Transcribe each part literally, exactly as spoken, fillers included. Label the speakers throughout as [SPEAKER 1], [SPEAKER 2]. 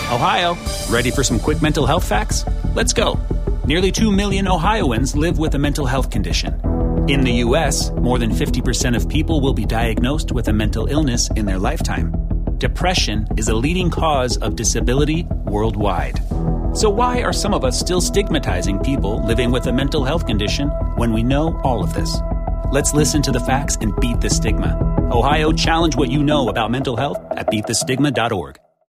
[SPEAKER 1] Ohio, ready for some quick mental health facts? Let's go. Nearly two million Ohioans live with a mental health condition. In the U S, more than fifty percent of people will be diagnosed with a mental illness in their lifetime. Depression is a leading cause of disability worldwide. So why are some of us still stigmatizing people living with a mental health condition when we know all of this? Let's listen to the facts and beat the stigma. Ohio, challenge what you know about mental health at beat the stigma dot org.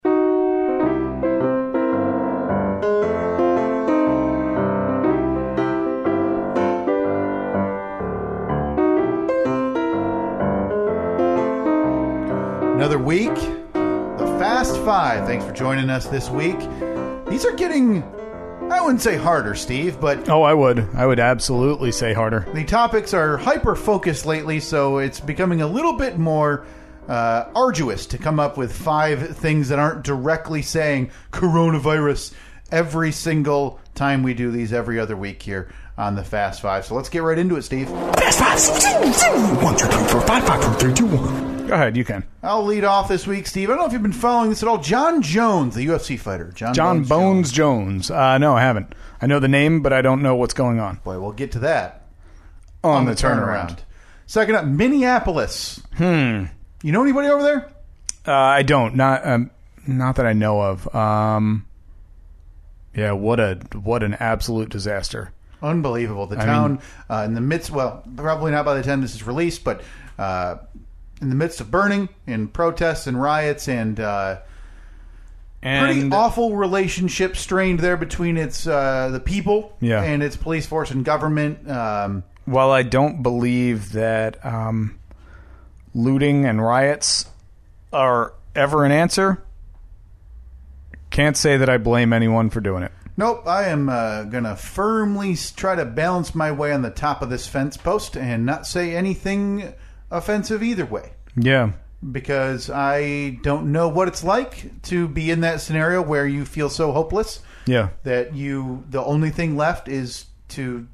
[SPEAKER 2] Another week, the Fast Five. Thanks for joining us this week. These are getting, I wouldn't say harder, Steve, but...
[SPEAKER 3] Oh, I would. I would absolutely say harder.
[SPEAKER 2] The topics are hyper-focused lately, so it's becoming a little bit more uh, arduous to come up with five things that aren't directly saying coronavirus every single time we do these every other week here on the Fast Five. So let's get right into it, Steve.
[SPEAKER 4] Fast Five. One, two, three, four, five, five, four, three, two, one.
[SPEAKER 3] Go ahead, you can.
[SPEAKER 2] I'll lead off this week, Steve. I don't know if you've been following this at all. John Jones, the U F C fighter. John,
[SPEAKER 3] John
[SPEAKER 2] Bones,
[SPEAKER 3] Bones
[SPEAKER 2] Jones.
[SPEAKER 3] Jones. Uh, no, I haven't. I know the name, but I don't know what's going on.
[SPEAKER 2] Boy, we'll get to that
[SPEAKER 3] On,
[SPEAKER 2] on
[SPEAKER 3] the,
[SPEAKER 2] the
[SPEAKER 3] turnaround.
[SPEAKER 2] turnaround. Second up, Minneapolis.
[SPEAKER 3] Hmm.
[SPEAKER 2] You know anybody over there?
[SPEAKER 3] Uh, I don't. Not um, not that I know of. Um, yeah, what a what an absolute disaster.
[SPEAKER 2] Unbelievable. The
[SPEAKER 3] I
[SPEAKER 2] town
[SPEAKER 3] mean,
[SPEAKER 2] uh, in the midst, well, probably not by the time this is released, but uh, in the midst of burning and protests and riots and, uh,
[SPEAKER 3] and
[SPEAKER 2] pretty awful relationship strained there between its uh, the people
[SPEAKER 3] yeah.
[SPEAKER 2] and its police force and government. Um,
[SPEAKER 3] While I don't believe that um, looting and riots are ever an answer, can't say that I blame anyone for doing it.
[SPEAKER 2] Nope, I am uh, going to firmly try to balance my way on the top of this fence post and not say anything offensive either way.
[SPEAKER 3] Yeah.
[SPEAKER 2] Because I don't know what it's like to be in that scenario where you feel so hopeless
[SPEAKER 3] Yeah.
[SPEAKER 2] that you the only thing left is to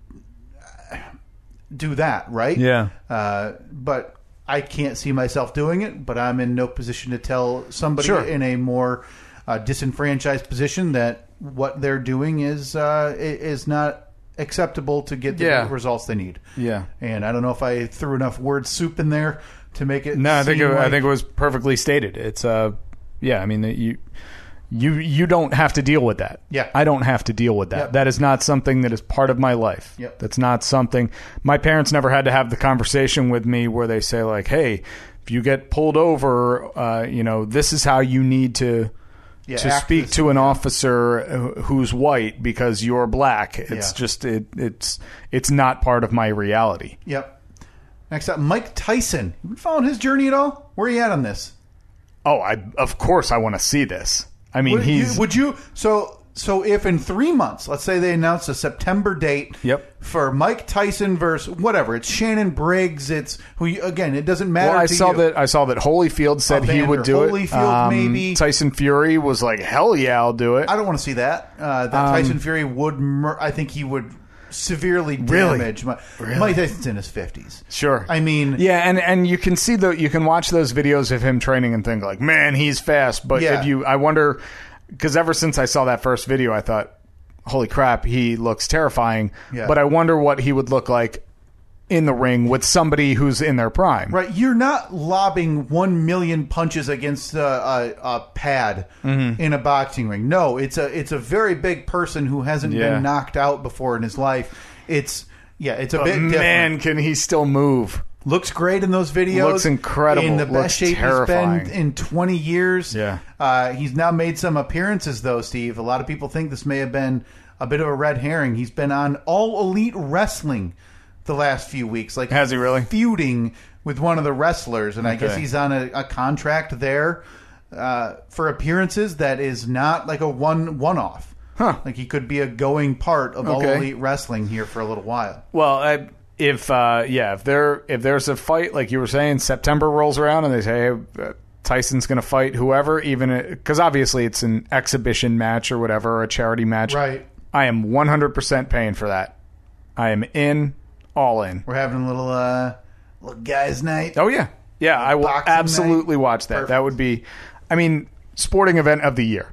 [SPEAKER 2] do that, right?
[SPEAKER 3] Yeah.
[SPEAKER 2] Uh, but I can't see myself doing it, but I'm in no position to tell somebody
[SPEAKER 3] Sure.
[SPEAKER 2] in a more uh, disenfranchised position that what they're doing is uh, is not acceptable to get the
[SPEAKER 3] Yeah.
[SPEAKER 2] results they need.
[SPEAKER 3] Yeah.
[SPEAKER 2] And I don't know if I threw enough word soup in there to make it.
[SPEAKER 3] No, I think it,
[SPEAKER 2] seem
[SPEAKER 3] I
[SPEAKER 2] like-
[SPEAKER 3] think it was perfectly stated. It's uh, yeah. I mean, you you you don't have to deal with that.
[SPEAKER 2] Yeah.
[SPEAKER 3] I don't have to deal with that.
[SPEAKER 2] Yep.
[SPEAKER 3] That is not something that is part of my life.
[SPEAKER 2] Yep.
[SPEAKER 3] That's not something. My parents never had to have the conversation with me where they say like, "Hey, if you get pulled over, uh, you know, this is how you need to."
[SPEAKER 2] Yeah,
[SPEAKER 3] to
[SPEAKER 2] act
[SPEAKER 3] speak
[SPEAKER 2] this-
[SPEAKER 3] to an officer who's white because you're black. It's
[SPEAKER 2] Yeah.
[SPEAKER 3] just it, it's it's not part of my reality.
[SPEAKER 2] Yep. Next up, Mike Tyson. You been following his journey at all? Where are you at on this?
[SPEAKER 3] Oh, I of course I want to see this. I mean,
[SPEAKER 2] Would
[SPEAKER 3] he's
[SPEAKER 2] you, would you so so if in three months, let's say they announce a September date
[SPEAKER 3] Yep.
[SPEAKER 2] for Mike Tyson versus whatever, it's Shannon Briggs, it's who you, again, it doesn't matter.
[SPEAKER 3] Well, I
[SPEAKER 2] to
[SPEAKER 3] saw
[SPEAKER 2] you.
[SPEAKER 3] that. I saw that Holyfield said he
[SPEAKER 2] Evander
[SPEAKER 3] would do it.
[SPEAKER 2] Holyfield, maybe.
[SPEAKER 3] Tyson Fury was like, "Hell yeah, I'll do it."
[SPEAKER 2] I don't want to see that. Uh, that
[SPEAKER 3] Um,
[SPEAKER 2] Tyson Fury would, mur- I think he would severely
[SPEAKER 3] Really?
[SPEAKER 2] damage. My,
[SPEAKER 3] Really?
[SPEAKER 2] Mike Tyson's in his fifties.
[SPEAKER 3] Sure.
[SPEAKER 2] I mean,
[SPEAKER 3] yeah, and and you can see the you can watch those videos of him training and think like, "Man, he's fast." But
[SPEAKER 2] Yeah.
[SPEAKER 3] if you, I wonder, because ever since I saw that first video, I thought, "Holy crap, he looks terrifying."
[SPEAKER 2] Yeah.
[SPEAKER 3] But I wonder what he would look like in the ring with somebody who's in their prime.
[SPEAKER 2] right, you're not lobbing one million punches against a, a, a pad
[SPEAKER 3] Mm-hmm.
[SPEAKER 2] in a boxing ring. No, it's a it's a very big person who hasn't
[SPEAKER 3] Yeah.
[SPEAKER 2] been knocked out before in his life. It's yeah, it's a
[SPEAKER 3] But
[SPEAKER 2] bit different.
[SPEAKER 3] man, can he still move?
[SPEAKER 2] Looks great in those videos.
[SPEAKER 3] Looks incredible.
[SPEAKER 2] In the
[SPEAKER 3] Looks
[SPEAKER 2] best shape
[SPEAKER 3] terrifying.
[SPEAKER 2] he's been in twenty years.
[SPEAKER 3] Yeah.
[SPEAKER 2] Uh, he's now made some appearances, though, Steve. A lot of people think this may have been a bit of a red herring. He's been on All Elite Wrestling the last few weeks. Like,
[SPEAKER 3] Has he really?
[SPEAKER 2] Feuding with one of the wrestlers. And I guess
[SPEAKER 3] Okay.
[SPEAKER 2] he's on a, a contract there uh, for appearances that is not like a one, one-off.
[SPEAKER 3] Huh.
[SPEAKER 2] Like, he could be a going part of All
[SPEAKER 3] Okay.
[SPEAKER 2] Elite Wrestling here for a little while.
[SPEAKER 3] Well, I, if uh, yeah, if there if there's a fight like you were saying, September rolls around and they say hey, uh, Tyson's going to fight whoever, even because obviously it's an exhibition match or whatever, or a charity match.
[SPEAKER 2] Right.
[SPEAKER 3] I am one hundred percent paying for that. I am in, all in.
[SPEAKER 2] We're having a little uh, little guys' night.
[SPEAKER 3] Oh yeah, yeah. I will
[SPEAKER 2] Boxing
[SPEAKER 3] absolutely
[SPEAKER 2] night?
[SPEAKER 3] watch that.
[SPEAKER 2] Perfect.
[SPEAKER 3] That would be, I mean, sporting event of the year.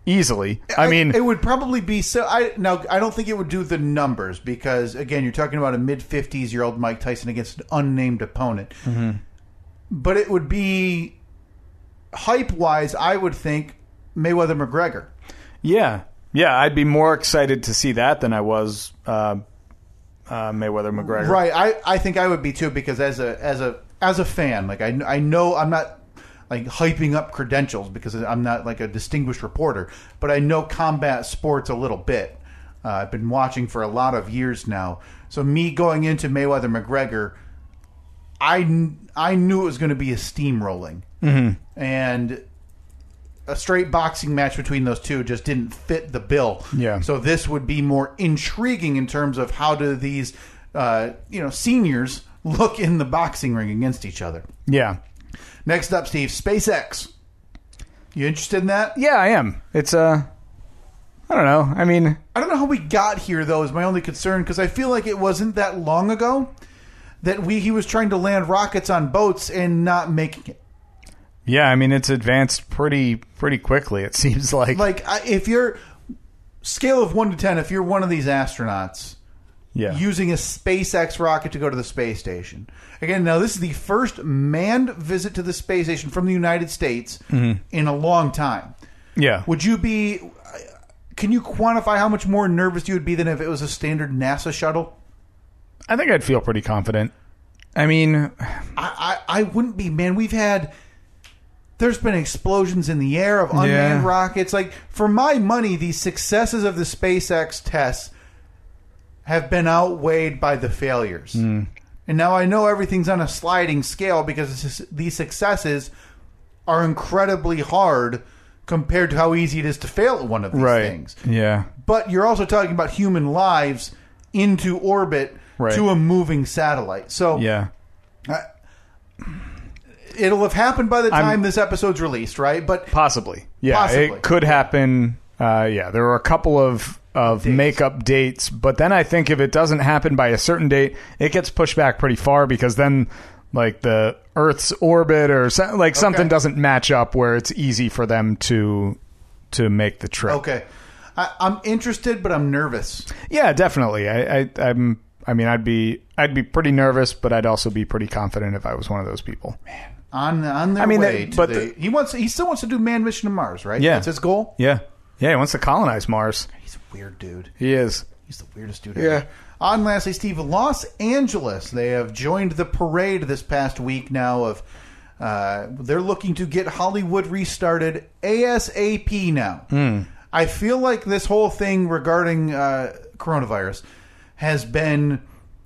[SPEAKER 3] easily. I, I mean,
[SPEAKER 2] it would probably be so. I now I don't think it would do the numbers because again, you're talking about a mid fifties year old Mike Tyson against an unnamed opponent.
[SPEAKER 3] Mm-hmm.
[SPEAKER 2] But it would be hype wise. I would think Mayweather McGregor.
[SPEAKER 3] Yeah, yeah, I'd be more excited to see that than I was uh, uh, Mayweather McGregor.
[SPEAKER 2] Right. I, I think I would be too because as a as a as a fan, like I I know I'm not like hyping up credentials because I'm not like a distinguished reporter, but I know combat sports a little bit. Uh, I've been watching for a lot of years now. So me going into Mayweather McGregor, I, I knew it was going to be a steamrolling.
[SPEAKER 3] Mm-hmm.
[SPEAKER 2] And a straight boxing match between those two just didn't fit the bill.
[SPEAKER 3] Yeah.
[SPEAKER 2] So this would be more intriguing in terms of how do these uh, you know, seniors look in the boxing ring against each other.
[SPEAKER 3] Yeah.
[SPEAKER 2] Next up, Steve, SpaceX. You interested in that?
[SPEAKER 3] Yeah, I am. It's uh, I don't know. I mean,
[SPEAKER 2] I don't know how we got here, though, is my only concern, because I feel like it wasn't that long ago that we he was trying to land rockets on boats and not making it.
[SPEAKER 3] Yeah, I mean, it's advanced pretty pretty quickly, it seems like.
[SPEAKER 2] Like, I- if you're, scale of one to ten, if you're one of these astronauts
[SPEAKER 3] yeah.
[SPEAKER 2] using a SpaceX rocket to go to the space station. Again, now this is the first manned visit to the space station from the United States
[SPEAKER 3] mm-hmm.
[SPEAKER 2] in a long time.
[SPEAKER 3] Yeah.
[SPEAKER 2] Would you be... Can you quantify how much more nervous you would be than if it was a standard NASA shuttle?
[SPEAKER 3] I think I'd feel pretty confident. I mean...
[SPEAKER 2] I, I, I wouldn't be, man. We've had... There's been explosions in the air of unmanned
[SPEAKER 3] yeah.
[SPEAKER 2] rockets. Like, for my money, the successes of the SpaceX tests have been outweighed by the failures.
[SPEAKER 3] Mm.
[SPEAKER 2] And now I know everything's on a sliding scale because these successes are incredibly hard compared to how easy it is to fail at one of these
[SPEAKER 3] right.
[SPEAKER 2] things.
[SPEAKER 3] Yeah.
[SPEAKER 2] But you're also talking about human lives into orbit
[SPEAKER 3] right.
[SPEAKER 2] to a moving satellite. So
[SPEAKER 3] yeah.
[SPEAKER 2] Uh, it'll have happened by the time
[SPEAKER 3] I'm,
[SPEAKER 2] this episode's released, right? But
[SPEAKER 3] possibly. Yeah,
[SPEAKER 2] possibly.
[SPEAKER 3] It could happen. Uh, yeah, there were a couple of, of dates. makeup dates, but then I think if it doesn't happen by a certain date, it gets pushed back pretty far because then like the Earth's orbit or so, like something
[SPEAKER 2] okay.
[SPEAKER 3] doesn't match up where it's easy for them to to make the trip.
[SPEAKER 2] Okay. I, I'm interested, but I'm nervous.
[SPEAKER 3] Yeah, definitely. I, I I'm I mean I'd be I'd be pretty nervous, but I'd also be pretty confident if I was one of those people.
[SPEAKER 2] Man. On on their
[SPEAKER 3] I mean,
[SPEAKER 2] way
[SPEAKER 3] that,
[SPEAKER 2] to
[SPEAKER 3] but
[SPEAKER 2] the,
[SPEAKER 3] the,
[SPEAKER 2] he wants he still wants to do manned mission to Mars, right?
[SPEAKER 3] Yeah,
[SPEAKER 2] that's his goal.
[SPEAKER 3] Yeah, yeah, he wants to colonize Mars.
[SPEAKER 2] He's a weird dude.
[SPEAKER 3] He is.
[SPEAKER 2] He's the weirdest dude
[SPEAKER 3] yeah.
[SPEAKER 2] ever. On lastly, Steve, Los Angeles. They have joined the parade this past week now of uh, they're looking to get Hollywood restarted ASAP now.
[SPEAKER 3] Mm.
[SPEAKER 2] I feel like this whole thing regarding uh, coronavirus has been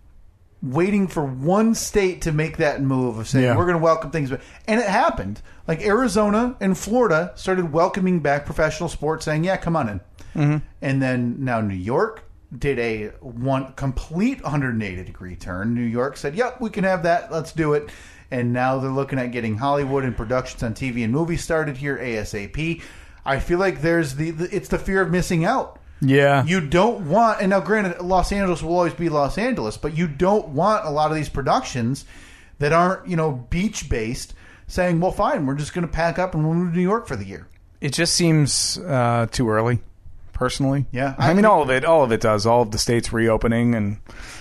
[SPEAKER 2] waiting for one state to make that move of saying
[SPEAKER 3] yeah.
[SPEAKER 2] we're going to welcome things back. And it happened. Like Arizona and Florida started welcoming back professional sports, saying, yeah, come on in.
[SPEAKER 3] Mm-hmm.
[SPEAKER 2] And then now New York did a one complete one hundred eighty degree turn. New York said, yep, we can have that. Let's do it. And now they're looking at getting Hollywood and productions on T V and movies started here ASAP. I feel like there's the, the it's the fear of missing out.
[SPEAKER 3] Yeah.
[SPEAKER 2] You don't want, and now granted, Los Angeles will always be Los Angeles, but you don't want a lot of these productions that aren't, you know, beach-based saying, well, fine, we're just going to pack up and we'll move to New York for the year.
[SPEAKER 3] It just seems uh, too early, personally.
[SPEAKER 2] Yeah.
[SPEAKER 3] I, I mean, all of it, all of it does. All of the states reopening, and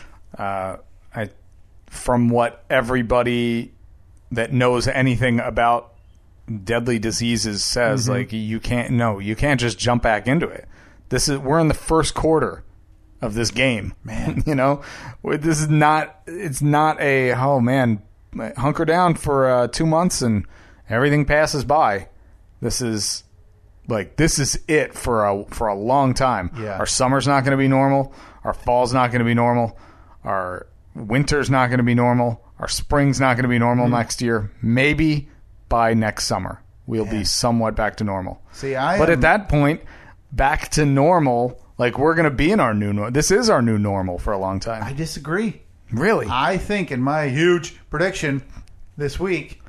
[SPEAKER 3] uh, I, from what everybody that knows anything about deadly diseases says, mm-hmm. like, you can't, no, you can't just jump back into it. This is we're in the first quarter of this game,
[SPEAKER 2] man.
[SPEAKER 3] You know, this is not. It's not a oh man, hunker down for uh, two months and everything passes by. This is like this is it for a for a long time.
[SPEAKER 2] Yeah.
[SPEAKER 3] Our summer's not going to be normal. Our fall's not going to be normal. Our winter's not going to be normal. Our spring's not going to be normal mm. next year. Maybe by next summer we'll yeah. be somewhat back to normal.
[SPEAKER 2] See, I
[SPEAKER 3] but
[SPEAKER 2] am...
[SPEAKER 3] at that point. Back to normal, like we're going to be in our new normal. This is our new normal for a long time.
[SPEAKER 2] I disagree.
[SPEAKER 3] Really?
[SPEAKER 2] I think in my huge prediction this week,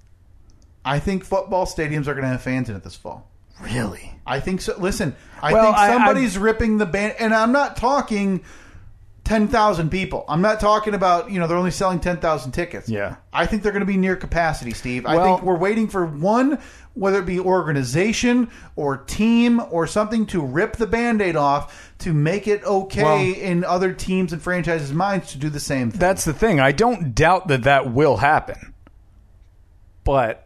[SPEAKER 2] I think football stadiums are going to have fans in it this fall.
[SPEAKER 3] Really?
[SPEAKER 2] I think so. Listen, I
[SPEAKER 3] well,
[SPEAKER 2] think somebody's
[SPEAKER 3] I, I,
[SPEAKER 2] ripping the band, and I'm not talking ten thousand people. I'm not talking about, you know, they're only selling ten thousand tickets.
[SPEAKER 3] Yeah.
[SPEAKER 2] I think they're going to be near capacity, Steve. I
[SPEAKER 3] Well-
[SPEAKER 2] think we're waiting for one, whether it be organization or team or something, to rip the Band-Aid off to make it okay
[SPEAKER 3] Well-
[SPEAKER 2] in other teams and franchises' minds to do the same thing.
[SPEAKER 3] That's the thing. I don't doubt that that will happen. But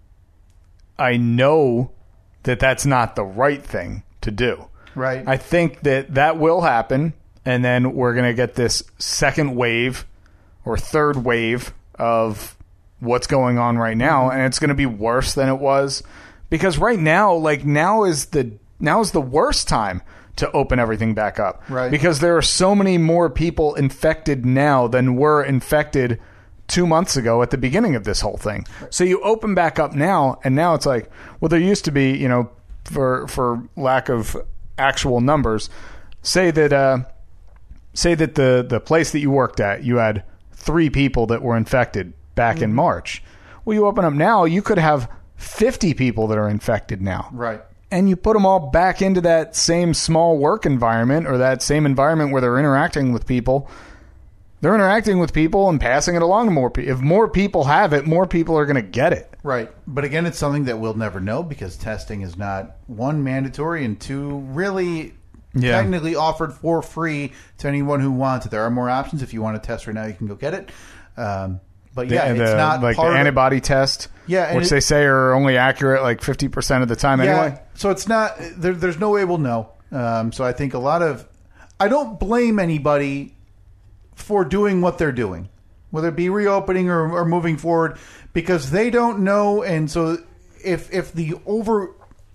[SPEAKER 3] I know that that's not the right thing to do.
[SPEAKER 2] Right.
[SPEAKER 3] I think that that will happen, and then we're going to get this second wave or third wave of what's going on right now, and it's going to be worse than it was, because right now, like now is the now is the worst time to open everything back up.
[SPEAKER 2] Right.
[SPEAKER 3] Because there are so many more people infected now than were infected two months ago at the beginning of this whole thing. So you open back up now, and now it's like, well, there used to be, you know, for for lack of actual numbers, say that uh, say that the the place that you worked at, you had three people that were infected back mm-hmm. in March. Well, you open up now, you could have fifty people that are infected now.
[SPEAKER 2] Right.
[SPEAKER 3] And you put them all back into that same small work environment or that same environment where they're interacting with people. They're interacting with people and passing it along to more people. If more people have it, more people are going to get it.
[SPEAKER 2] Right. But again, it's something that we'll never know because testing is not, one, mandatory, and two, really
[SPEAKER 3] Yeah.
[SPEAKER 2] technically offered for free to anyone who wants it. There are more options. If you want to test right now, you can go get it. Um, but yeah,
[SPEAKER 3] the,
[SPEAKER 2] it's
[SPEAKER 3] the,
[SPEAKER 2] not
[SPEAKER 3] like
[SPEAKER 2] part
[SPEAKER 3] the
[SPEAKER 2] of-
[SPEAKER 3] antibody test,
[SPEAKER 2] Yeah, and
[SPEAKER 3] which
[SPEAKER 2] it-
[SPEAKER 3] they say are only accurate like fifty percent of the time
[SPEAKER 2] Yeah,
[SPEAKER 3] anyway.
[SPEAKER 2] so it's not, there, there's no way we'll know. Um, so I think a lot of, I don't blame anybody for doing what they're doing, whether it be reopening or, or moving forward, because they don't know. And so if if the over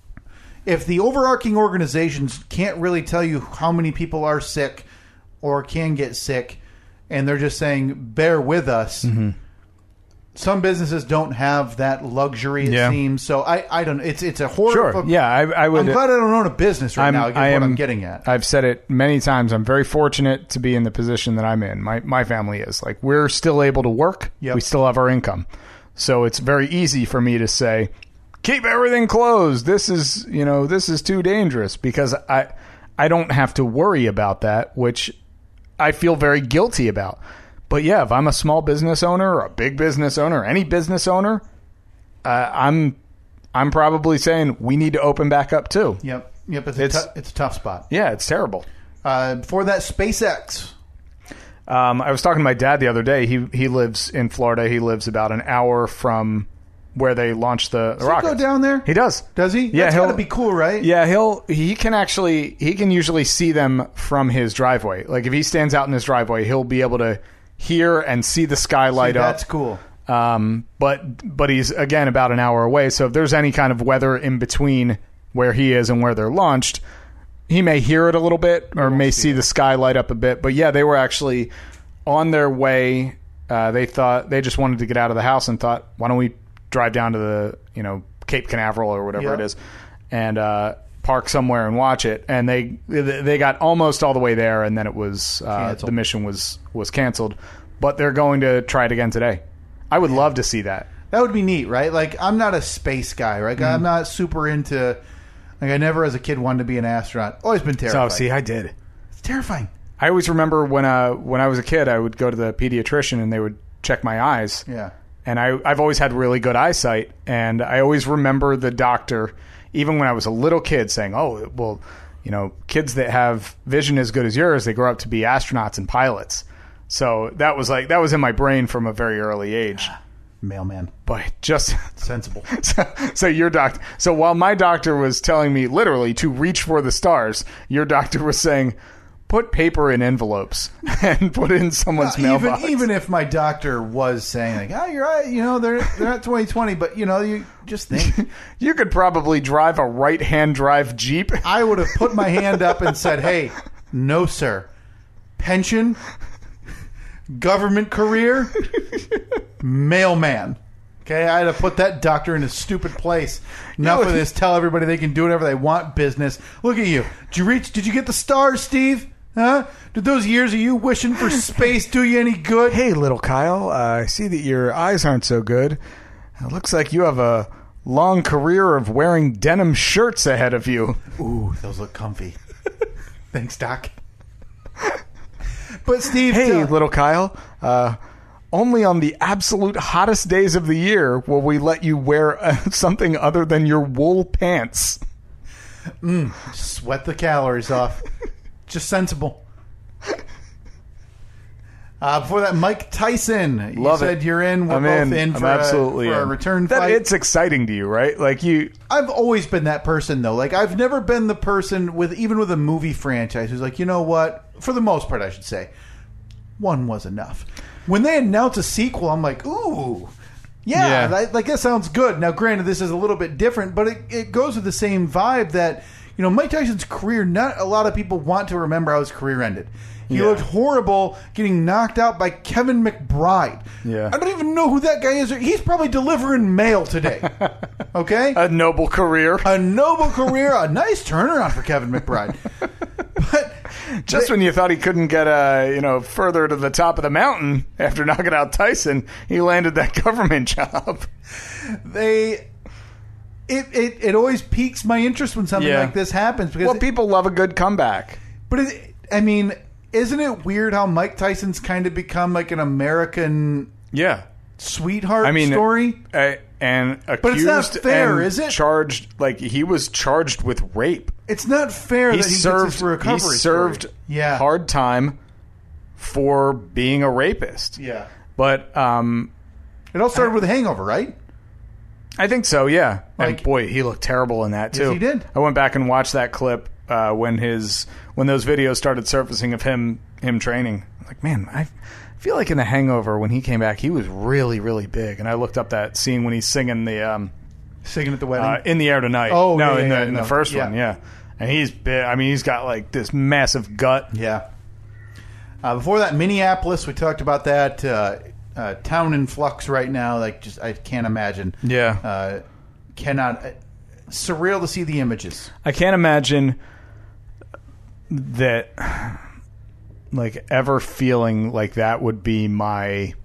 [SPEAKER 2] if the overarching organizations can't really tell you how many people are sick or can get sick, and they're just saying bear with us,
[SPEAKER 3] Mm-hmm.
[SPEAKER 2] some businesses don't have that luxury, it
[SPEAKER 3] Yeah.
[SPEAKER 2] seems. So I, I don't. It's it's a horror.
[SPEAKER 3] Sure.
[SPEAKER 2] of-
[SPEAKER 3] Yeah, I, I would.
[SPEAKER 2] I'm glad I don't own a business right
[SPEAKER 3] I'm-
[SPEAKER 2] now. I get
[SPEAKER 3] I
[SPEAKER 2] what
[SPEAKER 3] am-
[SPEAKER 2] I'm getting at.
[SPEAKER 3] I've said it many times. I'm very fortunate to be in the position that I'm in. My my family is like we're still able to work.
[SPEAKER 2] Yep.
[SPEAKER 3] We still have our income, so it's very easy for me to say, keep everything closed. This is you know this is too dangerous because I I don't have to worry about that, which I feel very guilty about. But yeah, if I'm a small business owner or a big business owner, or any business owner, uh, I'm I'm probably saying we need to open back up too.
[SPEAKER 2] Yep. Yep. It's a,
[SPEAKER 3] It's-
[SPEAKER 2] tou- it's a tough spot.
[SPEAKER 3] Yeah, it's terrible.
[SPEAKER 2] Uh, before that, SpaceX.
[SPEAKER 3] Um, I was talking to my dad the other day. He he lives in Florida. He lives about an hour from where they launched the, the
[SPEAKER 2] Does he
[SPEAKER 3] rockets.
[SPEAKER 2] go down there?
[SPEAKER 3] He does.
[SPEAKER 2] Does he?
[SPEAKER 3] Yeah,
[SPEAKER 2] That's
[SPEAKER 3] he'll-
[SPEAKER 2] got to be cool, right?
[SPEAKER 3] Yeah, he'll he can actually he can usually see them from his driveway. Like if he stands out in his driveway, he'll be able to hear and see the sky
[SPEAKER 2] See,
[SPEAKER 3] light up.
[SPEAKER 2] that's cool.
[SPEAKER 3] Um, but but he's again about an hour away. So if there's any kind of weather in between where he is and where they're launched, he may hear it a little bit or may see the sky light up a bit. But yeah, they were actually on their way. Uh, they thought they just wanted to get out of the house and thought, why don't we drive down to the you know Cape Canaveral or whatever
[SPEAKER 2] Yeah.
[SPEAKER 3] it is, and uh, park somewhere and watch it. And they they got almost all the way there, and then it was uh,
[SPEAKER 2] Canceled.
[SPEAKER 3] the mission was was canceled. But they're going to try it again today. I would love to see that.
[SPEAKER 2] That would be neat, right? Like, I'm not a space guy, right?
[SPEAKER 3] Mm-hmm.
[SPEAKER 2] I'm not super into. Like, I never, as a kid, wanted to be an astronaut. Always been terrified.
[SPEAKER 3] So see, I did.
[SPEAKER 2] It's terrifying.
[SPEAKER 3] I always remember when uh when I was a kid, I would go to the pediatrician and they would check my eyes.
[SPEAKER 2] Yeah.
[SPEAKER 3] And I I've always had really good eyesight, and I always remember the doctor, even when I was a little kid, saying, "Oh, well, you know, kids that have vision as good as yours, they grow up to be astronauts and pilots." So that was like that was in my brain from a very early age.
[SPEAKER 2] Mailman.
[SPEAKER 3] But just
[SPEAKER 2] Sensible.
[SPEAKER 3] so, so your doctor. So while my doctor was telling me literally to reach for the stars, your doctor was saying, "Put paper in envelopes and put it in someone's
[SPEAKER 2] Uh,
[SPEAKER 3] mailbox."
[SPEAKER 2] even even if my doctor was saying like, "Oh, you're right," you know, they're they're at twenty twenty, but you know, you just think
[SPEAKER 3] You could probably drive a right-hand drive Jeep.
[SPEAKER 2] I would have put my hand up and said, "Hey, no, sir, pension, government career, mailman." Okay, I had to put that doctor in a stupid place. Enough
[SPEAKER 3] know-
[SPEAKER 2] of this. Tell everybody they can do whatever they want. Business. Look at you. Did you reach? Did you get the stars, Steve? Huh? Did those years of you wishing for space do you any good?
[SPEAKER 3] Hey, little Kyle, uh, I see that your eyes aren't so good. It looks like you have a long career of wearing denim shirts ahead of you.
[SPEAKER 2] Ooh, those look comfy. Thanks, Doc. But Steve,
[SPEAKER 3] Hey,
[SPEAKER 2] tell-
[SPEAKER 3] little Kyle. Uh, only on the absolute hottest days of the year will we let you wear uh, something other than your wool pants.
[SPEAKER 2] sweat the calories off. Just sensible. Uh, before that, Mike Tyson. You
[SPEAKER 3] Love
[SPEAKER 2] said
[SPEAKER 3] it.
[SPEAKER 2] you're in. We're
[SPEAKER 3] I'm
[SPEAKER 2] both
[SPEAKER 3] in.
[SPEAKER 2] in,
[SPEAKER 3] I'm
[SPEAKER 2] for,
[SPEAKER 3] absolutely
[SPEAKER 2] a, for a
[SPEAKER 3] in.
[SPEAKER 2] return
[SPEAKER 3] That
[SPEAKER 2] fight.
[SPEAKER 3] it's exciting to you, right? Like you.
[SPEAKER 2] I've always been that person, though. Like, I've never been the person with, even with a movie franchise, who's like, you know what? For the most part, I should say, one was enough. When they announce a sequel, I'm like, ooh, yeah,
[SPEAKER 3] Yeah.
[SPEAKER 2] That, like that sounds good. Now, granted, this is a little bit different, but it, it goes with the same vibe that, you know, Mike Tyson's career, not a lot of people want to remember how his career ended. He
[SPEAKER 3] Yeah.
[SPEAKER 2] looked horrible getting knocked out by Kevin McBride.
[SPEAKER 3] Yeah.
[SPEAKER 2] I don't even know who that guy is. He's probably delivering mail today. Okay?
[SPEAKER 3] A noble career.
[SPEAKER 2] A noble career, a nice turnaround for Kevin McBride. But
[SPEAKER 3] Just when you thought he couldn't get uh, you know further to the top of the mountain after knocking out Tyson, he landed that government job.
[SPEAKER 2] they, it, it it always piques my interest when something
[SPEAKER 3] Yeah.
[SPEAKER 2] like this happens because,
[SPEAKER 3] Well, people love a good comeback.
[SPEAKER 2] but it, I mean, isn't it weird how Mike Tyson's kind of become like an American
[SPEAKER 3] Yeah.
[SPEAKER 2] sweetheart
[SPEAKER 3] I mean,
[SPEAKER 2] story?
[SPEAKER 3] Uh, and accused
[SPEAKER 2] But it's not fair,
[SPEAKER 3] and
[SPEAKER 2] is it?
[SPEAKER 3] Charged like he was charged with rape.
[SPEAKER 2] It's not fair
[SPEAKER 3] He
[SPEAKER 2] that he
[SPEAKER 3] served.
[SPEAKER 2] gets his recovery
[SPEAKER 3] he served
[SPEAKER 2] story. Yeah,
[SPEAKER 3] hard time for being a rapist.
[SPEAKER 2] Yeah,
[SPEAKER 3] But um,
[SPEAKER 2] it all started with a hangover, right?
[SPEAKER 3] I think so. Yeah.
[SPEAKER 2] Like-
[SPEAKER 3] and boy, he looked terrible in that too.
[SPEAKER 2] Yes, he did.
[SPEAKER 3] I went back and watched that clip uh, when his when those videos started surfacing of him him training. I'm like, man, I feel like in The Hangover when he came back, he was really really big. And I looked up that scene when he's singing the um,
[SPEAKER 2] Singing at the wedding.
[SPEAKER 3] uh, "In the Air Tonight."
[SPEAKER 2] Oh,
[SPEAKER 3] no,
[SPEAKER 2] yeah,
[SPEAKER 3] in
[SPEAKER 2] yeah,
[SPEAKER 3] the
[SPEAKER 2] yeah,
[SPEAKER 3] in
[SPEAKER 2] no,
[SPEAKER 3] the first
[SPEAKER 2] yeah.
[SPEAKER 3] one, yeah. And he's big. I mean, he's got like this massive gut.
[SPEAKER 2] Yeah. Uh, before that, Minneapolis. We talked about that. Uh, uh, town in flux right now. Like, just I can't imagine.
[SPEAKER 3] Yeah.
[SPEAKER 2] Uh, cannot. Uh, surreal to see the images.
[SPEAKER 3] I can't imagine that, like, ever feeling like that would be my,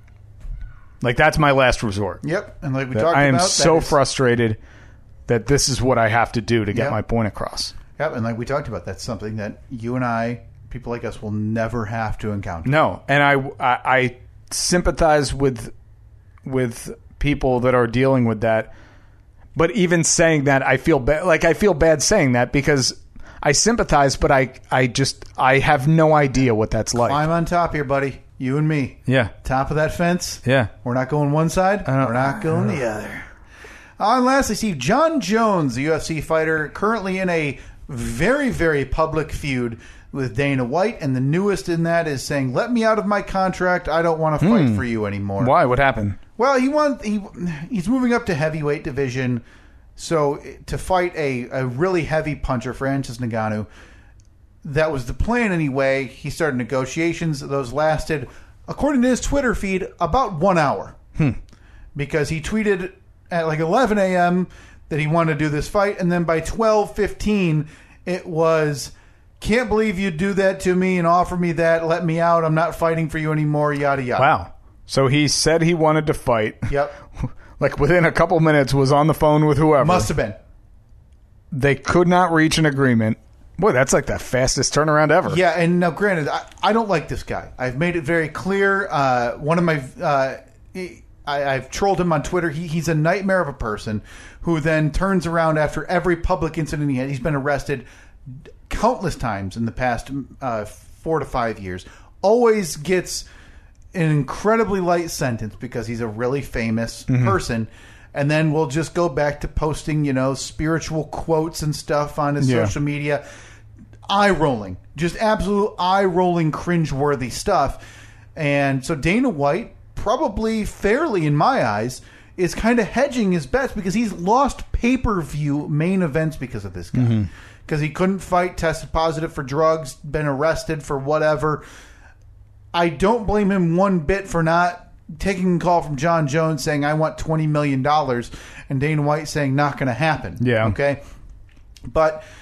[SPEAKER 3] like, that's my last resort.
[SPEAKER 2] Yep. And like we
[SPEAKER 3] That
[SPEAKER 2] talked
[SPEAKER 3] I am
[SPEAKER 2] about, that
[SPEAKER 3] so
[SPEAKER 2] is-
[SPEAKER 3] frustrated that this is what I have to do to get
[SPEAKER 2] Yeah.
[SPEAKER 3] my point across.
[SPEAKER 2] Yep. And like we talked about, that's something that you and I, people like us, will never have to encounter.
[SPEAKER 3] No, and I, I, I sympathize with with people that are dealing with that. But even saying that, I feel bad. Like I feel bad saying that because I sympathize, but I, I just, I have no idea what that's like.
[SPEAKER 2] I'm on top here, buddy. You and me.
[SPEAKER 3] Yeah,
[SPEAKER 2] Top of that fence.
[SPEAKER 3] yeah.
[SPEAKER 2] We're not going one side.
[SPEAKER 3] don't-
[SPEAKER 2] We're not going the other. Uh, and lastly, Steve, John Jones, the U F C fighter, currently in a very, very public feud with Dana White. And the newest in that is saying, let me out of my contract. I don't want to fight for you anymore.
[SPEAKER 3] Why? What happened?
[SPEAKER 2] Well, he wants he he's moving up to heavyweight division, so to fight a, a really heavy puncher, Francis Ngannou. That was the plan anyway. He started negotiations. Those lasted, according to his Twitter feed, about one hour.
[SPEAKER 3] Hmm.
[SPEAKER 2] Because he tweeted at like eleven a.m. that he wanted to do this fight, and then by twelve fifteen it was, can't believe you'd do that to me and offer me that. Let me out. I'm not fighting for you anymore. Yada yada.
[SPEAKER 3] Wow. So he said he wanted to fight.
[SPEAKER 2] Yep.
[SPEAKER 3] Like within a couple minutes was on the phone with whoever.
[SPEAKER 2] Must have been.
[SPEAKER 3] They could not reach an agreement. Boy, that's like the fastest turnaround ever.
[SPEAKER 2] Yeah, and now granted, I, I don't like this guy. I've made it very clear. Uh, one of my, uh, he, I, I've trolled him on Twitter. He, he's a nightmare of a person who then turns around after every public incident he had. He's been arrested countless times in the past uh, four to five years. Always gets an incredibly light sentence because he's a really famous person. And then we'll just go back to posting, you know, spiritual quotes and stuff on his
[SPEAKER 3] Yeah.
[SPEAKER 2] social media. Eye rolling, just absolute eye rolling, cringeworthy stuff. And so Dana White, probably fairly in my eyes, is kind of hedging his bets because he's lost pay per view main events because of this guy. Because he couldn't fight, tested positive for drugs, been arrested for whatever. I don't blame him one bit for not taking a call from John Jones saying, I want twenty million dollars, and Dana White saying, not going to happen.
[SPEAKER 3] Yeah.
[SPEAKER 2] Okay? But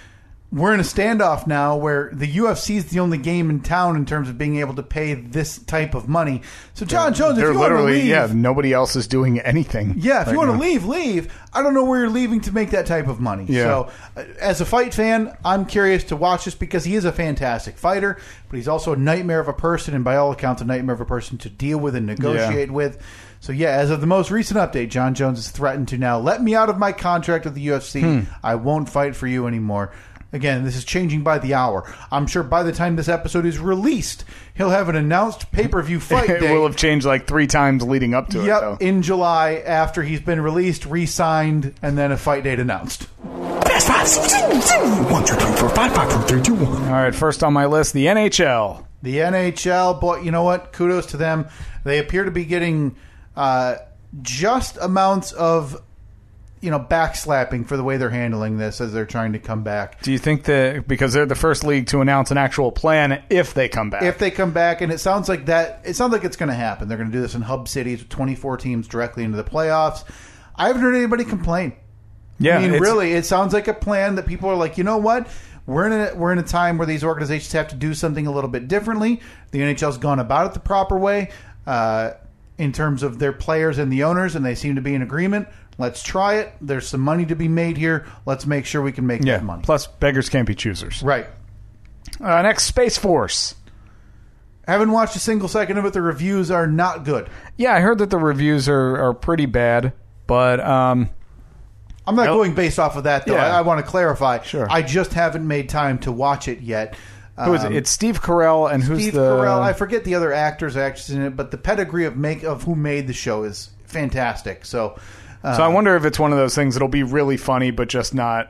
[SPEAKER 2] we're in a standoff now where the U F C is the only game in town in terms of being able to pay this type of money. So, John Jones, if
[SPEAKER 3] They're
[SPEAKER 2] you want to
[SPEAKER 3] literally,
[SPEAKER 2] leave...
[SPEAKER 3] yeah, nobody else is doing anything.
[SPEAKER 2] Yeah, if
[SPEAKER 3] right
[SPEAKER 2] you want
[SPEAKER 3] now.
[SPEAKER 2] to leave, leave. I don't know where you're leaving to make that type of money.
[SPEAKER 3] Yeah.
[SPEAKER 2] So, uh, as a fight fan, I'm curious to watch this because he is a fantastic fighter, but he's also a nightmare of a person, and by all accounts, a nightmare of a person to deal with and negotiate
[SPEAKER 3] Yeah.
[SPEAKER 2] with. So, yeah, as of the most recent update, John Jones has threatened to now let me out of my contract with the U F C.
[SPEAKER 3] Hmm.
[SPEAKER 2] I won't fight for you anymore. Again, this is changing by the hour. I'm sure by the time this episode is released, he'll have an announced pay-per-view fight
[SPEAKER 3] It
[SPEAKER 2] date.
[SPEAKER 3] will have changed like three times leading up to
[SPEAKER 2] Yep,
[SPEAKER 3] it, though.
[SPEAKER 2] in July after he's been released, re-signed, and then a fight date announced.
[SPEAKER 4] Fast five. One, two, three, four, five, five, four, three, two, one.
[SPEAKER 3] All right, first on my list, the N H L.
[SPEAKER 2] The N H L, boy, you know what? Kudos to them. They appear to be getting uh, just amounts of, you know, backslapping for the way they're handling this as they're trying to come back.
[SPEAKER 3] Do you think that because they're the first league to announce an actual plan if they come back?
[SPEAKER 2] If they come back, and it sounds like that, it sounds like it's going to happen. They're going to do this in hub cities with twenty-four teams directly into the playoffs. I haven't heard anybody complain.
[SPEAKER 3] yeah,
[SPEAKER 2] I mean,
[SPEAKER 3] it's-
[SPEAKER 2] really, it sounds like a plan that people are like, you know what? We're in a we're in a time where these organizations have to do something a little bit differently. The N H L's gone about it the proper way uh, in terms of their players and the owners, and they seem to be in agreement. Let's try it. There's some money to be made here. Let's make sure we can make
[SPEAKER 3] Yeah,
[SPEAKER 2] that money.
[SPEAKER 3] plus beggars can't be choosers.
[SPEAKER 2] Right.
[SPEAKER 3] Uh, next, Space Force.
[SPEAKER 2] Haven't watched a single second of it. The reviews are not good.
[SPEAKER 3] Yeah, I heard that the reviews are, are pretty bad, but um,
[SPEAKER 2] I'm not
[SPEAKER 3] Nope.
[SPEAKER 2] going based off of that, though.
[SPEAKER 3] Yeah.
[SPEAKER 2] I, I want to clarify.
[SPEAKER 3] Sure.
[SPEAKER 2] I just haven't made time to watch it yet.
[SPEAKER 3] who is it?
[SPEAKER 2] Um,
[SPEAKER 3] It's Steve Carell, and who's
[SPEAKER 2] Steve
[SPEAKER 3] the...
[SPEAKER 2] Carell. I forget the other actors actors in it, but the pedigree of make of who made the show is fantastic. So, uh,
[SPEAKER 3] So I wonder if it's one of those things that'll be really funny, but just not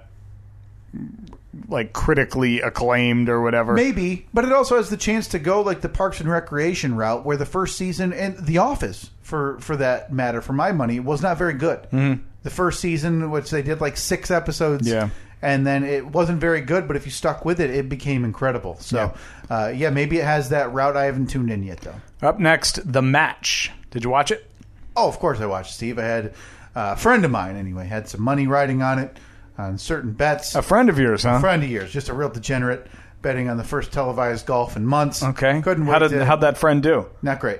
[SPEAKER 3] like critically acclaimed or whatever.
[SPEAKER 2] maybe, but it also has the chance to go like the Parks and Recreation route, where the first season and The Office, for for that matter, for my money, was not very good. Mm-hmm. The first season, which they did like six episodes,
[SPEAKER 3] Yeah.
[SPEAKER 2] and then it wasn't very good. But if you stuck with it, it became incredible. So, yeah, uh, yeah maybe it has that route. I haven't tuned in yet, though.
[SPEAKER 3] Up next, The Match. Did you watch it?
[SPEAKER 2] Oh, of course I watched, Steve. I had uh, a friend of mine, anyway, had some money riding on it, on certain bets.
[SPEAKER 3] A friend of yours, huh?
[SPEAKER 2] A friend of yours, just a real degenerate, betting on the first televised golf in months.
[SPEAKER 3] Okay.
[SPEAKER 2] Couldn't wait
[SPEAKER 3] How did
[SPEAKER 2] to...
[SPEAKER 3] how'd that friend do?
[SPEAKER 2] Not great.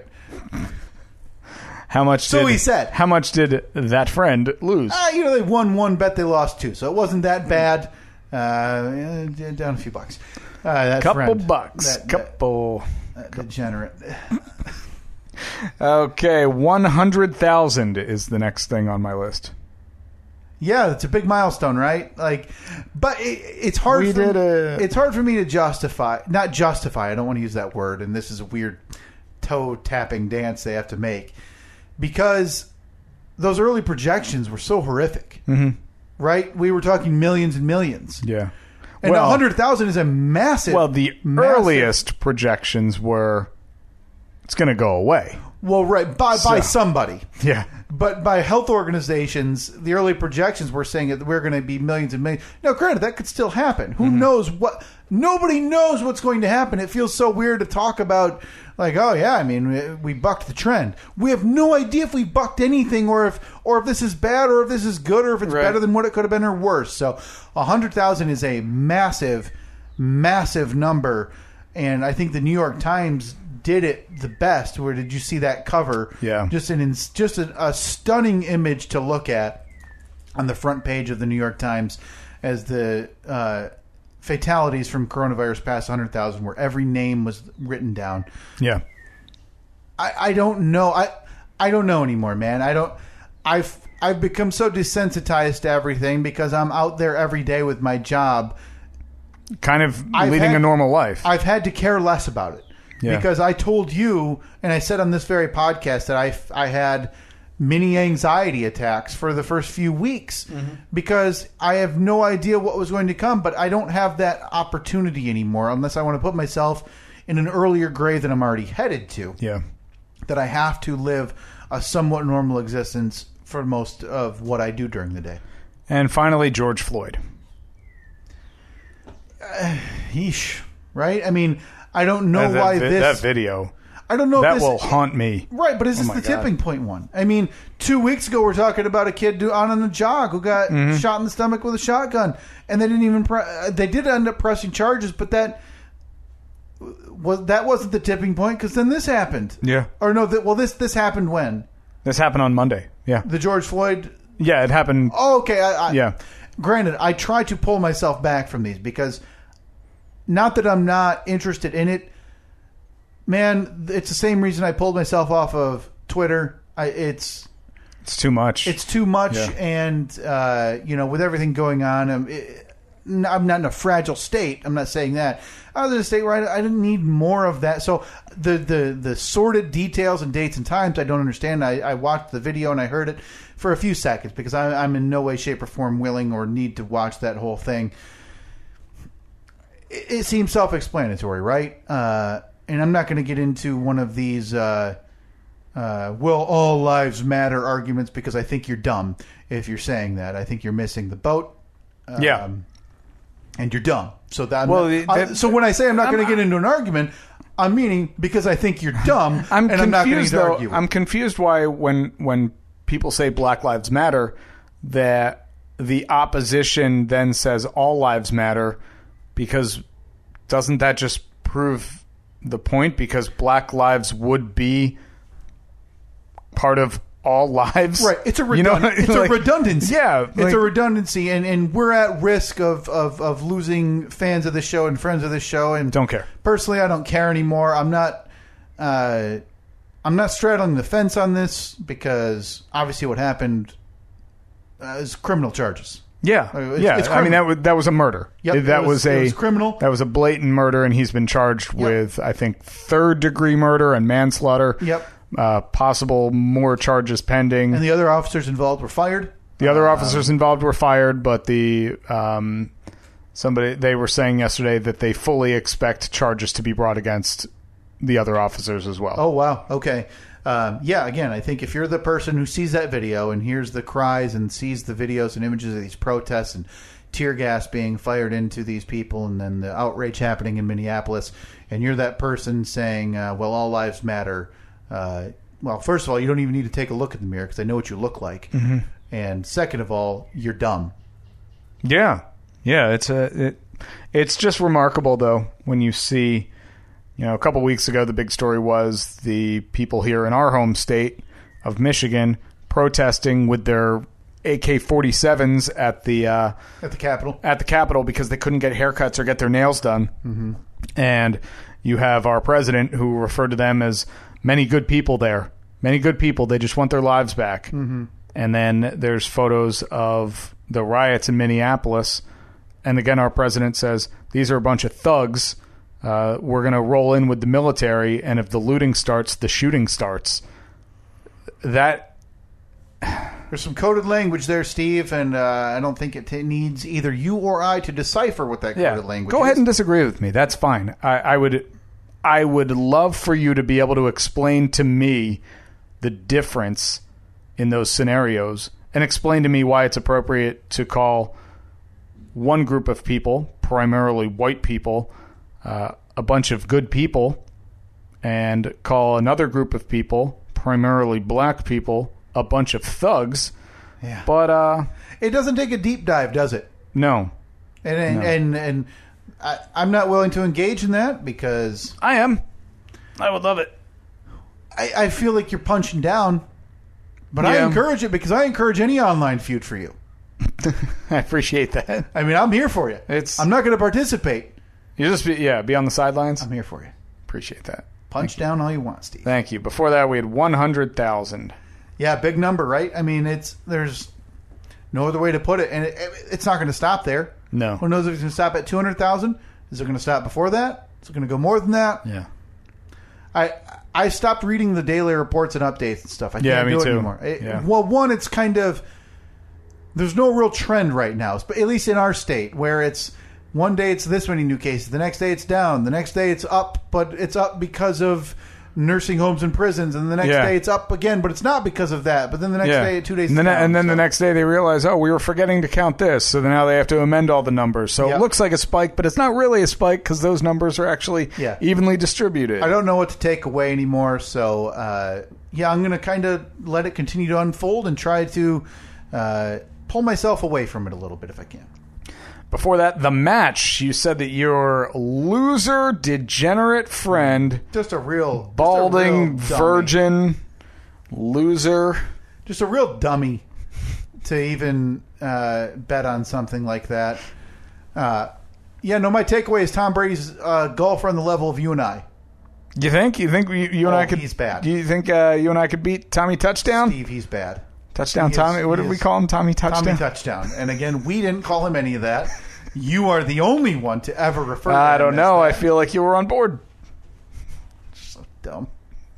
[SPEAKER 3] How much?
[SPEAKER 2] So
[SPEAKER 3] did,
[SPEAKER 2] he said.
[SPEAKER 3] How much did that friend lose?
[SPEAKER 2] Uh, you know, they won one bet, they lost two, so it wasn't that bad. Uh, yeah, down a few bucks. Uh, that
[SPEAKER 3] Couple
[SPEAKER 2] friend,
[SPEAKER 3] bucks.
[SPEAKER 2] That,
[SPEAKER 3] Couple.
[SPEAKER 2] that, that degenerate.
[SPEAKER 3] Okay, one hundred thousand is the next thing on my list.
[SPEAKER 2] Yeah, it's a big milestone, right? Like, but it, it's hard.
[SPEAKER 3] We
[SPEAKER 2] for,
[SPEAKER 3] did it.
[SPEAKER 2] It's hard for me to justify, not justify. I don't want to use that word, and this is a weird toe tapping dance they have to make because those early projections were so horrific, mm-hmm. right? We were talking millions and millions.
[SPEAKER 3] Yeah.
[SPEAKER 2] And
[SPEAKER 3] well,
[SPEAKER 2] one hundred thousand is a massive.
[SPEAKER 3] Well, the
[SPEAKER 2] massive,
[SPEAKER 3] earliest projections were it's going to go away.
[SPEAKER 2] Well, right, by, by
[SPEAKER 3] So-
[SPEAKER 2] somebody.
[SPEAKER 3] Yeah.
[SPEAKER 2] But by health organizations, the early projections were saying that we're going to be millions and millions. Now, granted, that could still happen. Who
[SPEAKER 3] Mm-hmm.
[SPEAKER 2] knows what? Nobody knows what's going to happen. It feels so weird to talk about, like, oh yeah, I mean, we bucked the trend. We have no idea if we bucked anything, or if, or if this is bad, or if this is good, or if it's
[SPEAKER 3] Right.
[SPEAKER 2] better than what it could have been, or worse. So, a hundred thousand is a massive, massive number, and I think the New York Times did it the best. Where did you see that cover?
[SPEAKER 3] Yeah.
[SPEAKER 2] Just an ins- just a, a stunning image to look at on the front page of the New York Times as the uh, fatalities from coronavirus past one hundred thousand, where every name was written down.
[SPEAKER 3] Yeah.
[SPEAKER 2] I, I don't know. I I don't know anymore, man. I don't. I've I've become so desensitized to everything because I'm out there every day with my job.
[SPEAKER 3] Kind of
[SPEAKER 2] I've
[SPEAKER 3] leading
[SPEAKER 2] had-
[SPEAKER 3] a normal life.
[SPEAKER 2] I've had to care less about it.
[SPEAKER 3] Yeah.
[SPEAKER 2] Because I told you, and I said on this very podcast, that I, I had mini anxiety attacks for the first few weeks because I have no idea what was going to come, but I don't have that opportunity anymore unless I want to put myself in an earlier grade than I'm already headed to.
[SPEAKER 3] yeah.
[SPEAKER 2] That I have to live a somewhat normal existence for most of what I do during the day.
[SPEAKER 3] And finally, George Floyd.
[SPEAKER 2] Yeesh. Right? I mean, I don't know
[SPEAKER 3] that,
[SPEAKER 2] why
[SPEAKER 3] vi-
[SPEAKER 2] this...
[SPEAKER 3] that video.
[SPEAKER 2] I don't know
[SPEAKER 3] that
[SPEAKER 2] if this
[SPEAKER 3] will haunt me.
[SPEAKER 2] Right, but is this
[SPEAKER 3] Oh my
[SPEAKER 2] the
[SPEAKER 3] God.
[SPEAKER 2] tipping point one? I mean, two weeks ago we're talking about a kid do, on a jog who got
[SPEAKER 3] Mm-hmm.
[SPEAKER 2] shot in the stomach with a shotgun, and they didn't even. Pre- uh, they did end up pressing charges, but that was that wasn't the tipping point because then this happened.
[SPEAKER 3] Yeah.
[SPEAKER 2] Or no, th- well this this happened when
[SPEAKER 3] This happened on Monday. Yeah.
[SPEAKER 2] the George Floyd.
[SPEAKER 3] Yeah, it happened.
[SPEAKER 2] Oh, okay. I, I,
[SPEAKER 3] Yeah.
[SPEAKER 2] Granted, I try to pull myself back from these because not that I'm not interested in it. Man, it's the same reason I pulled myself off of Twitter. I, it's
[SPEAKER 3] It's too much.
[SPEAKER 2] it's too much,
[SPEAKER 3] Yeah.
[SPEAKER 2] and uh, you know, with everything going on, I'm, it, I'm not in a fragile state. I'm not saying that. I was in a state where I, I didn't need more of that. So the the the sordid details and dates and times I don't understand. I, I watched the video and I heard it for a few seconds because I, I'm in no way, shape, or form willing or need to watch that whole thing. It, it seems self-explanatory, right? Uh, and I'm not going to get into one of these uh, uh, "will all lives matter" arguments because I think you're dumb if you're saying that. I think you're missing the boat. Um,
[SPEAKER 3] Yeah.
[SPEAKER 2] And you're dumb. So that,
[SPEAKER 3] Well,
[SPEAKER 2] I-
[SPEAKER 3] that-
[SPEAKER 2] so when I say I'm not going to
[SPEAKER 3] I'm-
[SPEAKER 2] get into an argument, I'm meaning because I think you're dumb,
[SPEAKER 3] I'm
[SPEAKER 2] and I'm not going
[SPEAKER 3] confused
[SPEAKER 2] to
[SPEAKER 3] though.
[SPEAKER 2] argue.
[SPEAKER 3] I'm confused why when when people say Black Lives Matter, that the opposition then says all lives matter, because doesn't that just prove the point? Because Black lives would be part of all lives,
[SPEAKER 2] Right, it's a
[SPEAKER 3] You know,
[SPEAKER 2] redund- it's
[SPEAKER 3] like-
[SPEAKER 2] a redundancy.
[SPEAKER 3] Yeah,
[SPEAKER 2] it's
[SPEAKER 3] like-
[SPEAKER 2] a redundancy, and, and we're at risk of, of, of losing fans of this show and friends of this show. And
[SPEAKER 3] Don't care.
[SPEAKER 2] Personally, I don't care anymore. I'm not. Uh, I'm not straddling the fence on this because obviously what happened uh, is criminal charges.
[SPEAKER 3] Yeah,
[SPEAKER 2] Uh, it's-
[SPEAKER 3] yeah.
[SPEAKER 2] it's
[SPEAKER 3] I mean, that
[SPEAKER 2] criminal.
[SPEAKER 3] was that was a murder.
[SPEAKER 2] Yep,
[SPEAKER 3] that
[SPEAKER 2] it was-
[SPEAKER 3] was, a
[SPEAKER 2] it was criminal.
[SPEAKER 3] That was a blatant murder, and he's been charged with, I think, third degree murder and manslaughter.
[SPEAKER 2] Yep.
[SPEAKER 3] Uh, possible more charges pending.
[SPEAKER 2] And the other officers involved were fired.
[SPEAKER 3] The other officers involved were fired, but the um, somebody they were saying yesterday that they fully expect charges to be brought against the other officers as well.
[SPEAKER 2] Oh, wow. Okay. Um, yeah, again, I think if you're the person who sees that video and hears the cries and sees the videos and images of these protests and tear gas being fired into these people and then the outrage happening in Minneapolis, and you're that person saying, uh, well, all lives matter, uh, well, first of all, you don't even need to take a look in the mirror because I know what you look like. Mm-hmm. And second of all, you're dumb.
[SPEAKER 3] Yeah, yeah. It's a it, it's just remarkable though when you see, you know, a couple weeks ago the big story was the people here in our home state of Michigan protesting with their A K forty-sevens at the uh,
[SPEAKER 2] At the Capitol.
[SPEAKER 3] at the Capitol because they couldn't get haircuts or get their nails done. Mm-hmm. And you have our president who referred to them as many good people there. Many good people. They just want their lives back. Mm-hmm. And then there's photos of the riots in Minneapolis. And again, our president says, these are a bunch of thugs. Uh, we're going to roll in with the military. And if the looting starts, the shooting starts. That...
[SPEAKER 2] There's some coded language there, Steve, and uh, I don't think it t- needs either you or I to decipher what that
[SPEAKER 3] Yeah,
[SPEAKER 2] coded language
[SPEAKER 3] go
[SPEAKER 2] is.
[SPEAKER 3] ahead and disagree with me. That's fine. I, I would, I would love for you to be able to explain to me the difference in those scenarios and explain to me why it's appropriate to call one group of people, primarily white people, uh, a bunch of good people, and call another group of people, primarily black people, a bunch of thugs.
[SPEAKER 2] Yeah.
[SPEAKER 3] But uh,
[SPEAKER 2] It doesn't take a deep dive, does it?
[SPEAKER 3] no,
[SPEAKER 2] And and
[SPEAKER 3] No.
[SPEAKER 2] and, and I, I'm not willing to engage in that because
[SPEAKER 3] I am. I would love it.
[SPEAKER 2] I, I feel like you're punching down. But I
[SPEAKER 3] Yeah.
[SPEAKER 2] encourage it because I encourage any online feud for you.
[SPEAKER 3] I appreciate that.
[SPEAKER 2] I mean, I'm here for you.
[SPEAKER 3] It's-
[SPEAKER 2] I'm not going to participate.
[SPEAKER 3] You just be, yeah, be on the sidelines.
[SPEAKER 2] I'm here for you.
[SPEAKER 3] Appreciate that.
[SPEAKER 2] Punch down all you want, Steve.
[SPEAKER 3] Thank you. Before that, we had one hundred thousand.
[SPEAKER 2] Yeah, big number, right? I mean, it's there's no other way to put it, and it, it's not going to stop there.
[SPEAKER 3] No.
[SPEAKER 2] Who knows if it's going to stop at two hundred thousand? Is it going to stop before that? Is it going to go more than that?
[SPEAKER 3] Yeah.
[SPEAKER 2] I I stopped reading the daily reports and updates and stuff. I
[SPEAKER 3] Yeah,
[SPEAKER 2] can't
[SPEAKER 3] me
[SPEAKER 2] do it
[SPEAKER 3] too.
[SPEAKER 2] anymore. It-
[SPEAKER 3] Yeah.
[SPEAKER 2] Well, one, it's kind of there's no real trend right now, but at least in our state, where it's one day it's this many new cases, the next day it's down, the next day it's up, but it's up because of nursing homes and prisons, and the next
[SPEAKER 3] Yeah.
[SPEAKER 2] day it's up again, but it's not because of that. But then the next
[SPEAKER 3] Yeah.
[SPEAKER 2] day, two days,
[SPEAKER 3] and then,
[SPEAKER 2] down,
[SPEAKER 3] and then
[SPEAKER 2] so.
[SPEAKER 3] the next day they realize, oh, we were forgetting to count this, so then now they have to amend all the numbers. So
[SPEAKER 2] Yep.
[SPEAKER 3] it looks like a spike, but it's not really a spike because those numbers are actually
[SPEAKER 2] Yeah.
[SPEAKER 3] evenly distributed.
[SPEAKER 2] I don't know what to take away anymore, so uh, yeah, I'm going to kind of let it continue to unfold and try to uh, pull myself away from it a little bit if I can.
[SPEAKER 3] Before that, the match. You said that your loser, degenerate friend,
[SPEAKER 2] Just a real
[SPEAKER 3] balding,
[SPEAKER 2] just a real dummy.
[SPEAKER 3] virgin, loser.
[SPEAKER 2] just a real dummy to even uh, bet on something like that. Uh, yeah, no, my takeaway is Tom Brady's uh, golfer on the level of you and I.
[SPEAKER 3] You think? You think you, you and
[SPEAKER 2] Oh,
[SPEAKER 3] I could?
[SPEAKER 2] he's bad.
[SPEAKER 3] Do you think uh, you and I could beat Tommy Touchdown?
[SPEAKER 2] Steve, he's bad.
[SPEAKER 3] Touchdown,
[SPEAKER 2] He is-
[SPEAKER 3] Tommy. What
[SPEAKER 2] he
[SPEAKER 3] did we
[SPEAKER 2] is
[SPEAKER 3] call him? Tommy Touchdown.
[SPEAKER 2] Tommy Touchdown. And again, we didn't call him any of that. You are the only one to ever refer to
[SPEAKER 3] I
[SPEAKER 2] him
[SPEAKER 3] don't
[SPEAKER 2] as
[SPEAKER 3] know. I
[SPEAKER 2] that.
[SPEAKER 3] feel like you were on board.
[SPEAKER 2] So dumb.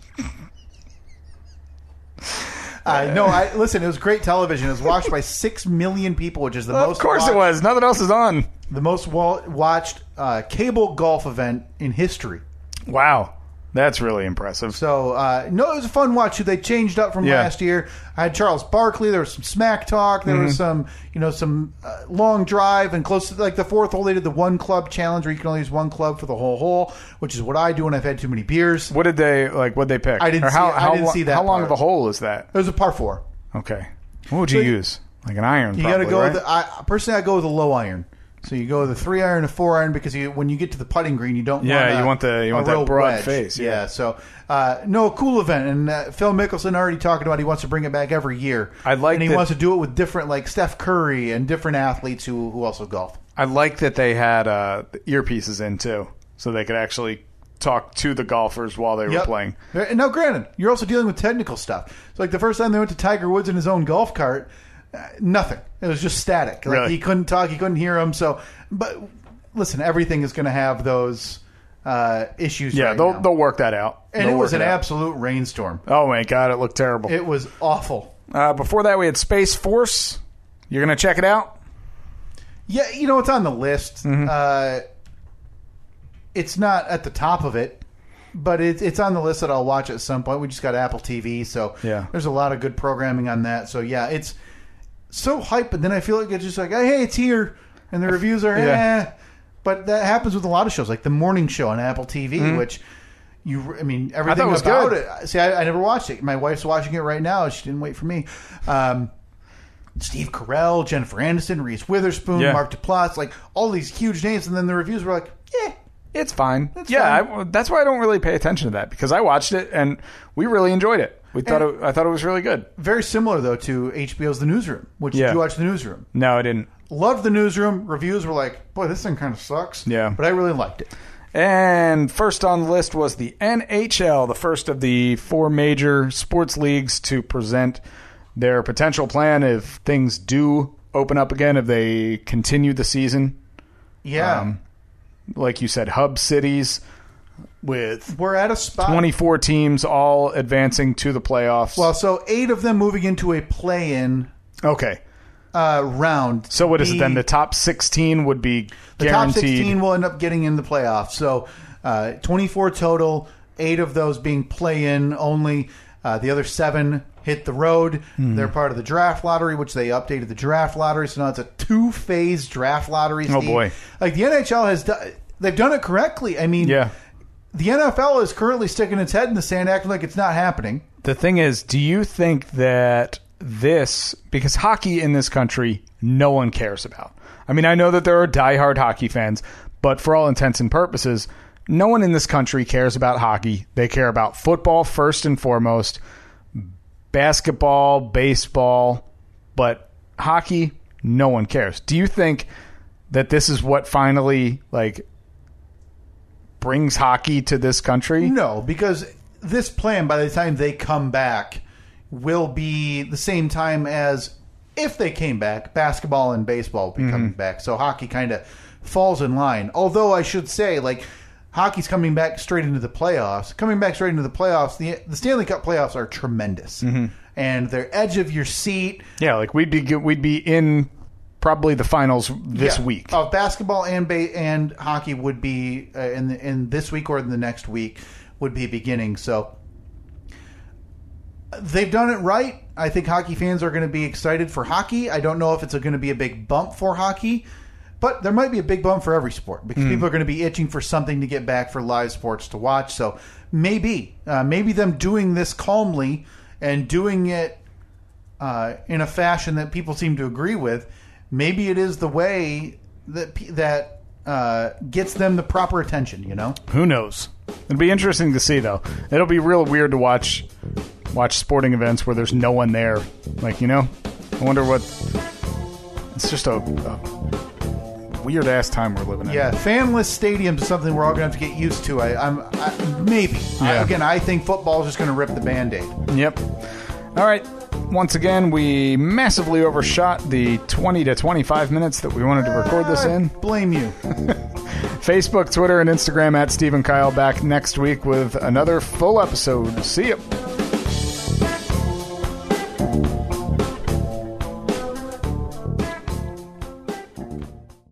[SPEAKER 2] Uh, no, I listen. It was great television. It was watched by six million people, which is the
[SPEAKER 3] Of
[SPEAKER 2] most.
[SPEAKER 3] course
[SPEAKER 2] watched,
[SPEAKER 3] it was. Nothing else is on.
[SPEAKER 2] the most wa- watched uh, cable golf event in history.
[SPEAKER 3] Wow, that's really impressive.
[SPEAKER 2] So uh, no, it was a fun watch. They changed up from
[SPEAKER 3] Yeah.
[SPEAKER 2] last year. I had Charles Barkley. There was some smack talk. There was
[SPEAKER 3] Mm-hmm.
[SPEAKER 2] some, you know, some uh, long drive and close to like the fourth hole. They did the one club challenge where you can only use one club for the whole hole, which is what I do when I've had too many beers.
[SPEAKER 3] What did they like? What did they pick?
[SPEAKER 2] I didn't
[SPEAKER 3] Or how,
[SPEAKER 2] see- I
[SPEAKER 3] how,
[SPEAKER 2] didn't
[SPEAKER 3] lo-
[SPEAKER 2] see that
[SPEAKER 3] How long
[SPEAKER 2] part.
[SPEAKER 3] of a hole is that?
[SPEAKER 2] It was a par four.
[SPEAKER 3] Okay. What would you
[SPEAKER 2] So you-
[SPEAKER 3] use? Like an iron?
[SPEAKER 2] You
[SPEAKER 3] probably,
[SPEAKER 2] got to go
[SPEAKER 3] right?
[SPEAKER 2] with the, I, personally, I go with a low iron. So you go with a three iron, a four iron, because you, when you get to the putting green, you don't.
[SPEAKER 3] Yeah,
[SPEAKER 2] want a,
[SPEAKER 3] you want the- you
[SPEAKER 2] a
[SPEAKER 3] want that
[SPEAKER 2] real
[SPEAKER 3] broad
[SPEAKER 2] wedge.
[SPEAKER 3] face, yeah.
[SPEAKER 2] Yeah. So uh, no, cool event, and uh, Phil Mickelson already talking about he wants to bring it back every year.
[SPEAKER 3] I like
[SPEAKER 2] and he
[SPEAKER 3] that-
[SPEAKER 2] wants to do it with different, like Steph Curry and different athletes who who also golf.
[SPEAKER 3] I like that they had uh, earpieces in too, so they could actually talk to the golfers while they were
[SPEAKER 2] Yep.
[SPEAKER 3] playing.
[SPEAKER 2] And now, granted, you're also dealing with technical stuff. So, like the first time they went to Tiger Woods in his own golf cart, uh, nothing. It was just static. Like
[SPEAKER 3] Really?
[SPEAKER 2] he couldn't talk, he couldn't hear him. So, but listen, everything is going to have those uh, issues.
[SPEAKER 3] Yeah,
[SPEAKER 2] right
[SPEAKER 3] they'll
[SPEAKER 2] now.
[SPEAKER 3] they'll work that out.
[SPEAKER 2] And
[SPEAKER 3] They'll
[SPEAKER 2] it was
[SPEAKER 3] work
[SPEAKER 2] an
[SPEAKER 3] out.
[SPEAKER 2] absolute rainstorm.
[SPEAKER 3] Oh my god, it looked terrible.
[SPEAKER 2] It was awful.
[SPEAKER 3] Uh, before that, we had Space Force. You're gonna check it out?
[SPEAKER 2] Yeah, you know, it's on the list.
[SPEAKER 3] Mm-hmm.
[SPEAKER 2] Uh, it's not at the top of it, but it, it's on the list that I'll watch at some point. We just got Apple T V, so
[SPEAKER 3] Yeah.
[SPEAKER 2] there's a lot of good programming on that. So, yeah, it's so hype, but then I feel like it's just like, hey, it's here, and the reviews are,
[SPEAKER 3] Yeah.
[SPEAKER 2] eh. But that happens with a lot of shows, like the morning show on Apple T V, which... You, I mean, everything
[SPEAKER 3] it was
[SPEAKER 2] about
[SPEAKER 3] good.
[SPEAKER 2] it. See, I, I never watched it. My wife's watching it right now. She didn't wait for me. Um, Steve Carell, Jennifer Aniston, Reese Witherspoon,
[SPEAKER 3] Yeah.
[SPEAKER 2] Mark Duplass, like all these huge names, and then the reviews were like, "Yeah,
[SPEAKER 3] It's fine.
[SPEAKER 2] It's
[SPEAKER 3] yeah,
[SPEAKER 2] fine.
[SPEAKER 3] I, that's why I don't really pay attention to that because I watched it and we really enjoyed it. We thought
[SPEAKER 2] And-
[SPEAKER 3] it, I thought it was really good.
[SPEAKER 2] very similar though to H B O's The Newsroom." Which
[SPEAKER 3] Yeah.
[SPEAKER 2] did you watch The Newsroom?
[SPEAKER 3] No, I didn't.
[SPEAKER 2] Loved The Newsroom. Reviews were like, "Boy, this thing kind of sucks."
[SPEAKER 3] Yeah.
[SPEAKER 2] but I really liked it.
[SPEAKER 3] And first on the list was the N H L, the first of the four major sports leagues to present their potential plan if things do open up again, if they continue the season.
[SPEAKER 2] Yeah,
[SPEAKER 3] Um, Like you said, hub cities with
[SPEAKER 2] we're at a spot.
[SPEAKER 3] twenty-four teams all advancing to the playoffs.
[SPEAKER 2] Well, so eight of them moving into a play-in
[SPEAKER 3] okay.
[SPEAKER 2] uh, round.
[SPEAKER 3] So what is it
[SPEAKER 2] The-
[SPEAKER 3] then? The top sixteen would be
[SPEAKER 2] The
[SPEAKER 3] guaranteed.
[SPEAKER 2] top sixteen will end up getting in the playoffs. So uh, twenty-four total, eight of those being play-in only. Uh, the other seven hit the road.
[SPEAKER 3] Hmm.
[SPEAKER 2] They're part of the draft lottery, which they updated the draft lottery. So now it's a two-phase draft lottery.
[SPEAKER 3] Oh,
[SPEAKER 2] Steve.
[SPEAKER 3] boy.
[SPEAKER 2] Like the N H L has done, they've done it correctly. I mean,
[SPEAKER 3] Yeah.
[SPEAKER 2] the N F L is currently sticking its head in the sand, acting like it's not happening.
[SPEAKER 3] The thing is, do you think that this, because hockey in this country, no one cares about. I mean, I know that there are diehard hockey fans, but for all intents and purposes, no one in this country cares about hockey. They care about football first and foremost, basketball, baseball, but hockey, no one cares. Do you think that this is what finally, like, brings hockey to this country?
[SPEAKER 2] No, because this plan, by the time they come back, will be the same time as if they came back, basketball and baseball will be coming back. So hockey kind of falls in line. Although I should say, like, hockey's coming back straight into the playoffs. Coming back straight into the playoffs, the, the Stanley Cup playoffs are tremendous. And they're edge of your seat.
[SPEAKER 3] Yeah, like we'd be we'd be in probably the finals this
[SPEAKER 2] Yeah.
[SPEAKER 3] week.
[SPEAKER 2] Uh, basketball and ba- and hockey would be uh, in the, in this week or in the next week would be beginning. So they've done it right. I think hockey fans are going to be excited for hockey. I don't know if it's going to be a big bump for hockey, but there might be a big bump for every sport because mm. people are going to be itching for something to get back for live sports to watch. So maybe, uh, maybe them doing this calmly and doing it uh, in a fashion that people seem to agree with, maybe it is the way that that uh, gets them the proper attention. You know,
[SPEAKER 3] who knows? It'll be interesting to see, though. It'll be real weird to watch watch sporting events where there's no one there. Like, you know, I wonder what. It's just a, a weird ass time we're living in.
[SPEAKER 2] Yeah, fanless stadiums is something we're all going to have to get used to. I, I'm I, maybe yeah. I, again. I think football is just going to rip the Band-Aid.
[SPEAKER 3] Yep. All right. Once again, we massively overshot the twenty to twenty-five minutes that we wanted to record this in.
[SPEAKER 2] I blame you.
[SPEAKER 3] Facebook, Twitter, and Instagram at Steve and Kyle. Back next week with another full episode. See ya.